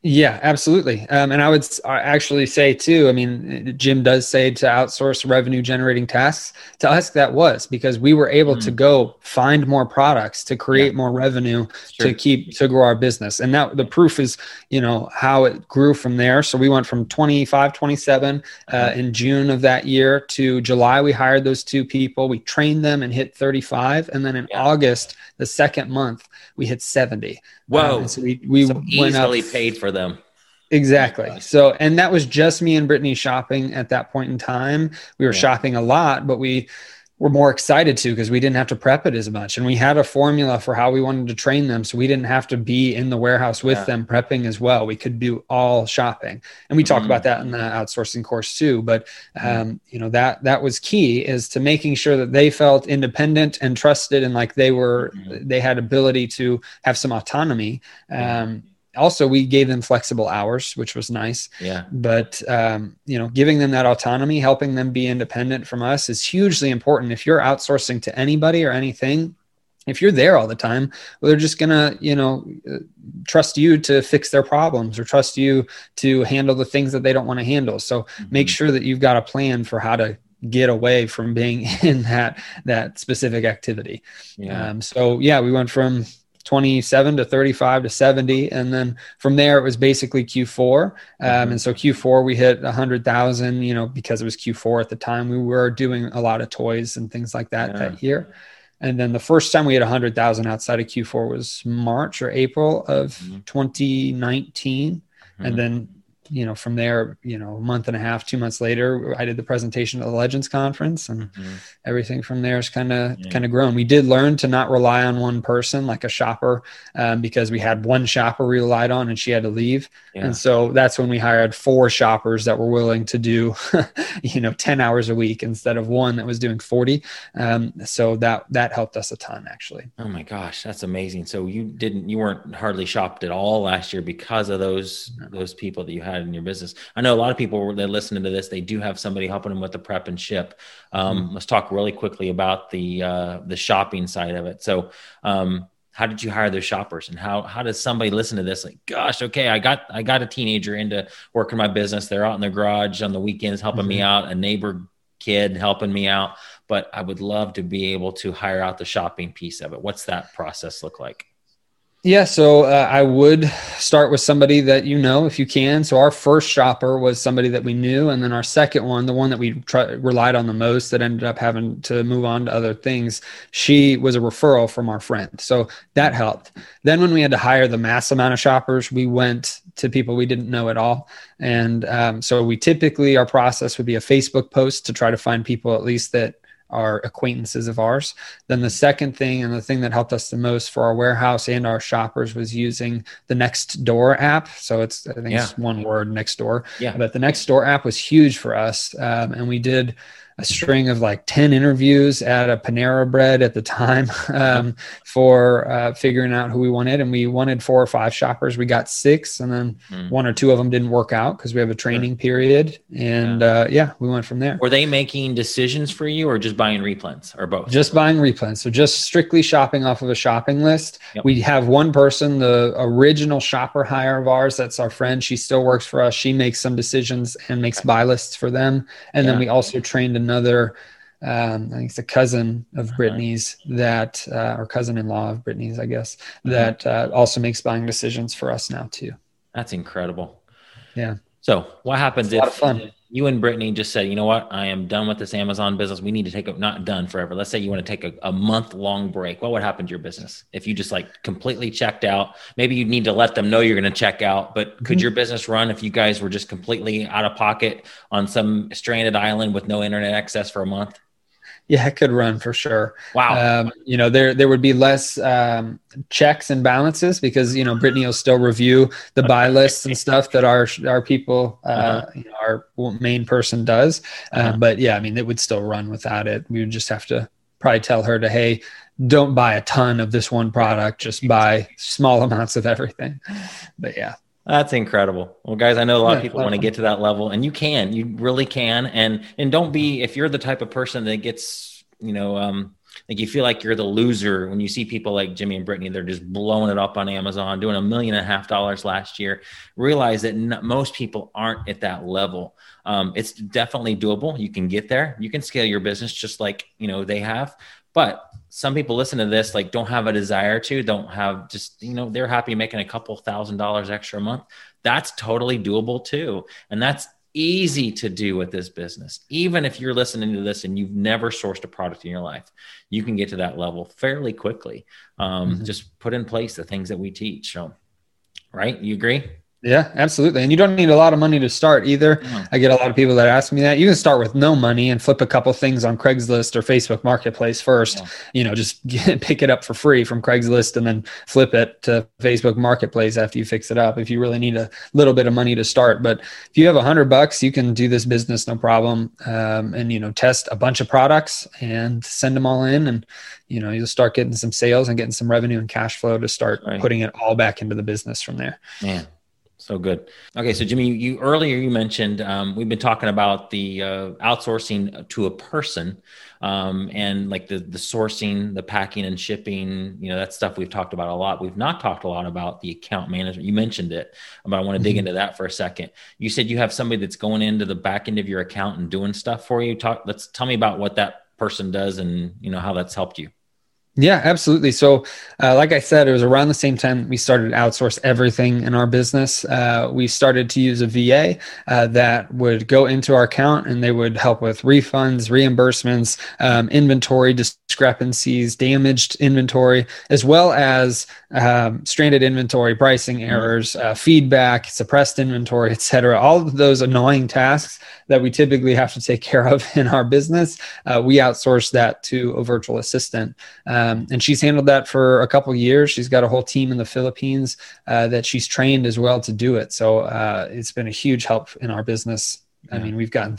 Speaker 3: Yeah, absolutely. And I would actually say too, I mean, Jim does say to outsource revenue generating tasks. To us, that was because we were able to go find more products to create more revenue to grow our business. And that the proof is, how it grew from there. So we went from 25, 27 in June of that year to July. We hired those 2 people. We trained them and hit 35. And then in August, the second month, we hit 70.
Speaker 2: Whoa.
Speaker 3: So we
Speaker 2: so
Speaker 3: went up,
Speaker 2: easily paid for them.
Speaker 3: Exactly. So, and that was just me and Brittany shopping at that point in time. We were shopping a lot, but we were more excited to, because we didn't have to prep it as much. And we had a formula for how we wanted to train them. So we didn't have to be in the warehouse with them prepping as well. We could do all shopping. And we talk about that in the outsourcing course too. But, that was key, is to making sure that they felt independent and trusted, and like they had ability to have some autonomy. Also, we gave them flexible hours, which was nice.
Speaker 2: Yeah.
Speaker 3: But, giving them that autonomy, helping them be independent from us is hugely important. If you're outsourcing to anybody or anything, if you're there all the time, well, they're just going to, trust you to fix their problems, or trust you to handle the things that they don't want to handle. So make sure that you've got a plan for how to get away from being in that specific activity.
Speaker 2: Yeah.
Speaker 3: We went from 27 to 35 to 70. And then from there, it was basically Q4. And so Q4, we hit 100,000, because it was Q4 at the time. We were doing a lot of toys and things like that year. And then the first time we had 100,000 outside of Q4 was March or April of 2019. And then, from there, a month and a half, 2 months later, I did the presentation at the Legends Conference, and everything from there is kind of grown. We did learn to not rely on one person, like a shopper, because we had one shopper we relied on and she had to leave. Yeah. And so that's when we hired 4 shoppers that were willing to do, 10 hours a week instead of one that was doing 40. So that helped us a ton, actually.
Speaker 2: Oh my gosh, that's amazing. So you weren't hardly shopped at all last year because of those people that you had in your business. I know a lot of people that listening to this, they do have somebody helping them with the prep and ship. Let's talk really quickly about the shopping side of it. So, how did you hire those shoppers, and how does somebody listen to this? Like, gosh, okay, I got a teenager into working my business. They're out in their garage on the weekends, helping me out, a neighbor kid helping me out, but I would love to be able to hire out the shopping piece of it. What's that process look like?
Speaker 3: Yeah. So I would start with somebody that, if you can. So our first shopper was somebody that we knew. And then our second one, the one that we relied on the most, that ended up having to move on to other things, she was a referral from our friend. So that helped. Then when we had to hire the mass amount of shoppers, we went to people we didn't know at all. And so we typically, our process would be a Facebook post to try to find people at least that are acquaintances of ours. Then the second thing, and the thing that helped us the most for our warehouse and our shoppers, was using the Nextdoor app. So it's one word, Nextdoor. Yeah. But the Nextdoor app was huge for us. And we did a string of like 10 interviews at a Panera Bread at the time for figuring out who we wanted. And we wanted 4 or 5 shoppers. We got 6, and then 1 or 2 of them didn't work out because we have a training period. And we went from there.
Speaker 2: Were they making decisions for you, or just buying replens, or both?
Speaker 3: Just buying replens. So just strictly shopping off of a shopping list. Yep. We have one person, the original shopper hire of ours, that's our friend. She still works for us. She makes some decisions and makes buy lists for them. And then we also trained another, I think it's a cousin of Brittany's that, or cousin-in-law of Brittany's, I guess, that also makes buying decisions for us now too.
Speaker 2: That's incredible.
Speaker 3: Yeah.
Speaker 2: So what happens if
Speaker 3: you
Speaker 2: and Brittany just said, you know what, I am done with this Amazon business. We need to take not done forever. Let's say you want to take a month-long break. What would happen to your business if you just like completely checked out? Maybe you need to let them know you're going to check out, but could your business run if you guys were just completely out of pocket on some stranded island with no internet access for a month?
Speaker 3: Yeah, it could run for sure.
Speaker 2: Wow.
Speaker 3: There would be less checks and balances because, Brittany will still review the buy lists and stuff that our people, our main person does. But yeah, it would still run without it. We would just have to probably tell her to, hey, don't buy a ton of this one product, just buy small amounts of everything. But yeah.
Speaker 2: That's incredible. Well, guys, I know a lot of people want to get to that level, and you really can. And don't be, if you're the type of person that gets, Like you feel like you're the loser when you see people like Jimmy and Brittany. They're just blowing it up on Amazon, doing $1.5 million last year. Realize that most people aren't at that level. It's definitely doable. You can get there. You can scale your business just like, they have. But some people listen to this, like don't have a desire to, don't have just, they're happy making a couple $1,000s extra a month. That's totally doable too. And that's easy to do with this business. Even if you're listening to this and you've never sourced a product in your life, you can get to that level fairly quickly. Just put in place the things that we teach. So, right? You agree?
Speaker 3: Yeah, absolutely. And you don't need a lot of money to start either. I get a lot of people that ask me that. You can start with no money and flip a couple things on Craigslist or Facebook Marketplace first. Just pick it up for free from Craigslist and then flip it to Facebook Marketplace after you fix it up if you really need a little bit of money to start. But if you have $100, you can do this business no problem. And test a bunch of products and send them all in, and you'll start getting some sales and getting some revenue and cash flow to start putting it all back into the business from there.
Speaker 2: Man. So good. Okay. So Jimmy, you earlier mentioned, we've been talking about the outsourcing to a person and like the sourcing, the packing and shipping, that stuff we've talked about a lot. We've not talked a lot about the account management. You mentioned it, but I want to dig into that for a second. You said you have somebody that's going into the back end of your account and doing stuff for you. Tell me about what that person does and how that's helped you.
Speaker 3: Yeah, absolutely. So like I said, it was around the same time we started to outsource everything in our business. We started to use a VA that would go into our account and they would help with refunds, reimbursements, inventory discrepancies, damaged inventory, as well as stranded inventory, pricing errors, feedback, suppressed inventory, et cetera. All of those annoying tasks that we typically have to take care of in our business, we outsource that to a virtual assistant. And she's handled that for a couple of years. She's got a whole team in the Philippines that she's trained as well to do it. So it's been a huge help in our business. I mean, we've gotten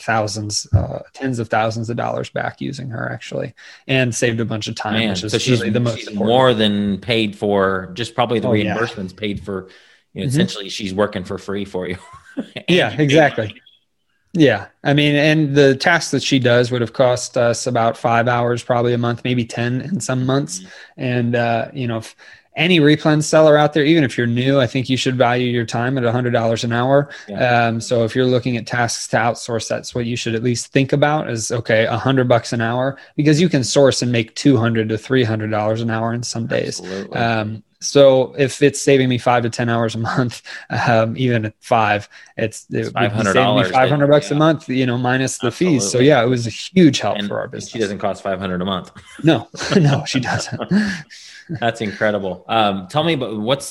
Speaker 3: tens of thousands of dollars back using her actually, and saved a bunch of time. Which is
Speaker 2: so she's
Speaker 3: really the most
Speaker 2: she's
Speaker 3: important.
Speaker 2: More than paid for, just probably the reimbursements paid for, essentially she's working for free for you.
Speaker 3: Yeah, exactly. Yeah. I mean, and the tasks that she does would have cost us about 5 hours, probably a month, maybe 10 in some months. And, if any replen seller out there, even if you're new, I think you should value your time at $100 an hour. Yeah. So if you're looking at tasks to outsource, that's what you should at least think about is, okay, $100 an hour, because you can source and make $200 to $300 an hour in some days. Absolutely. So if it's saving me 5 to 10 hours a month, even at 5, it would be saving me $500 a month, minus the fees. So yeah, it was a huge help for our business.
Speaker 2: She doesn't cost $500 a month.
Speaker 3: No, she doesn't.
Speaker 2: That's incredible. Tell me about what's,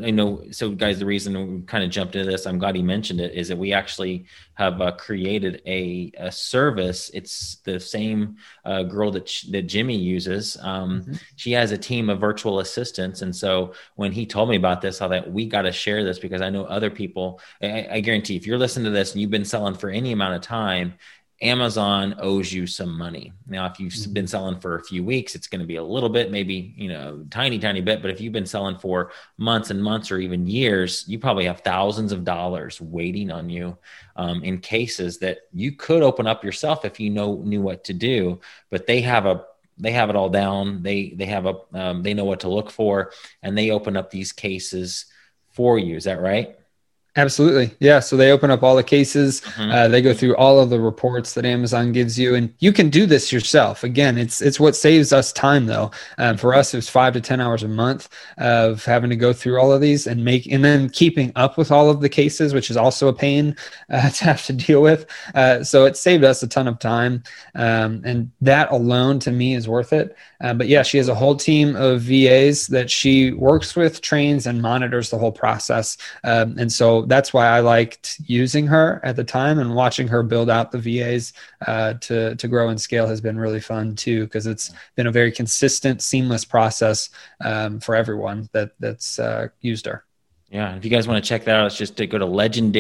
Speaker 2: so guys, the reason we kind of jumped into this, I'm glad he mentioned it, is that we actually have created a service. It's the same girl that Jimmy uses. She has a team of virtual assistants. And so when he told me about this, I thought we got to share this because I know other people, I guarantee if you're listening to this and you've been selling for any amount of time, Amazon owes you some money. Now, if you've been selling for a few weeks, it's going to be a little bit, maybe, tiny bit. But if you've been selling for months and months or even years, you probably have thousands of dollars waiting on you in cases that you could open up yourself if you knew what to do. But they have it all down. They know what to look for, and they open up these cases for you. Is that right?
Speaker 3: Absolutely. Yeah. So they open up all the cases. They go through all of the reports that Amazon gives you, and you can do this yourself. Again, it's what saves us time though. For us, it was 5 to 10 hours a month of having to go through all of these and then keeping up with all of the cases, which is also a pain to have to deal with. So it saved us a ton of time. And that alone to me is worth it. But yeah, she has a whole team of VAs that she works with, trains, and monitors the whole process. And so that's why I liked using her at the time, and watching her build out the VAs to grow and scale has been really fun too, because it's been a very consistent, seamless process for everyone that's used her.
Speaker 2: Yeah. If you guys want to check that out, it's just to go to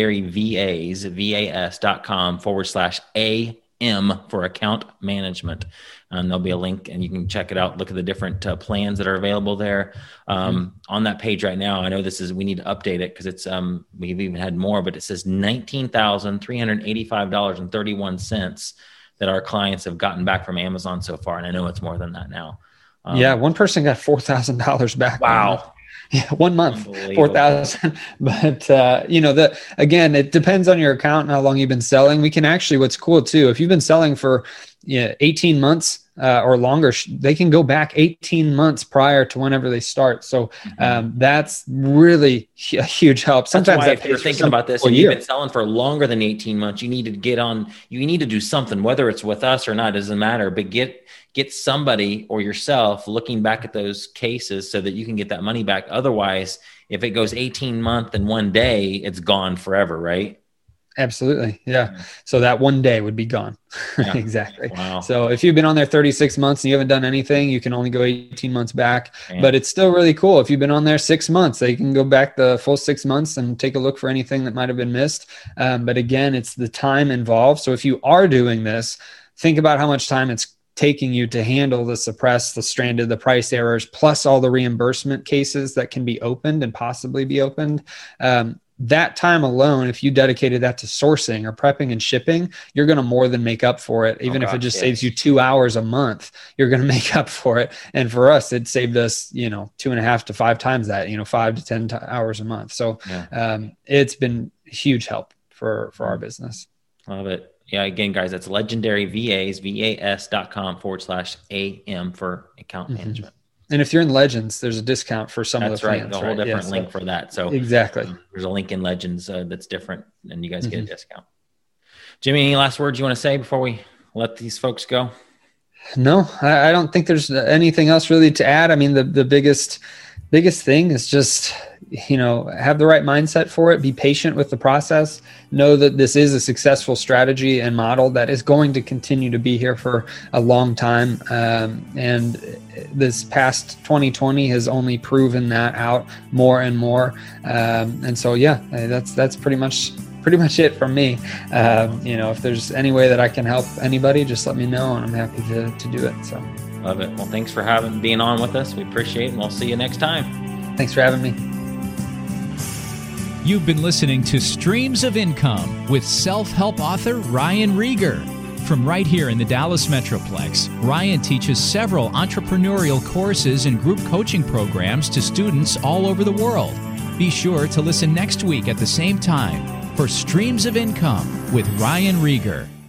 Speaker 2: legendaryvas.com/AM for account management. And there'll be a link and you can check it out. Look at the different plans that are available there. On that page right now, I know we need to update it because it's, we've even had more, but it says $19,385.31. that our clients have gotten back from Amazon so far. And I know it's more than that now.
Speaker 3: Yeah. One person got $4,000 back.
Speaker 2: Wow.
Speaker 3: Yeah, 1 month, 4,000. But again, it depends on your account and how long you've been selling. We can actually, what's cool too, if you've been selling for 18 months or longer, they can go back 18 months prior to whenever they start. So that's really a huge help. Sometimes
Speaker 2: if you're thinking about this and you've been selling for longer than 18 months, you need to do something, whether it's with us or not, doesn't matter, but get somebody or yourself looking back at those cases so that you can get that money back. Otherwise, if it goes 18 months and 1 day, it's gone forever, right?
Speaker 3: Absolutely. Yeah. So that 1 day would be gone.
Speaker 2: Yeah.
Speaker 3: Exactly.
Speaker 2: Wow.
Speaker 3: So if you've been on there 36 months and you haven't done anything, you can only go 18 months back,
Speaker 2: Man.
Speaker 3: But it's still really cool. If you've been on there 6 months, they can go back the full 6 months and take a look for anything that might've been missed. But again, it's the time involved. So if you are doing this, think about how much time it's taking you to handle the suppressed, the stranded, the price errors, plus all the reimbursement cases that can be opened and possibly be opened. That time alone, if you dedicated that to sourcing or prepping and shipping, you're going to more than make up for it. Even if it just saves you 2 hours a month, you're going to make up for it. And for us, it saved us, 2.5 to 5 times that, 5 to 10 hours a month. So it's been huge help for our business.
Speaker 2: Love it. Yeah. Again, guys, that's Legendary VAs, VAS.com/AM for account management.
Speaker 3: And if you're in Legends, there's a discount for some of the plans.
Speaker 2: That's right. A whole different link for that. So
Speaker 3: exactly.
Speaker 2: There's a link in Legends that's different and you guys get a discount. Jimmy, any last words you want to say before we let these folks go?
Speaker 3: No, I don't think there's anything else really to add. I mean, the biggest thing is just, have the right mindset for it, be patient with the process, know that this is a successful strategy and model that is going to continue to be here for a long time. And this past 2020 has only proven that out more and more. And so, that's pretty much it from me. If there's any way that I can help anybody, just let me know and I'm happy to do it. So
Speaker 2: love it. Well, thanks for being on with us. We appreciate it. And we'll see you next time.
Speaker 3: Thanks for having me.
Speaker 1: You've been listening to Streams of Income with self-help author Ryan Rieger. From right here in the Dallas Metroplex, Ryan teaches several entrepreneurial courses and group coaching programs to students all over the world. Be sure to listen next week at the same time for Streams of Income with Ryan Rieger.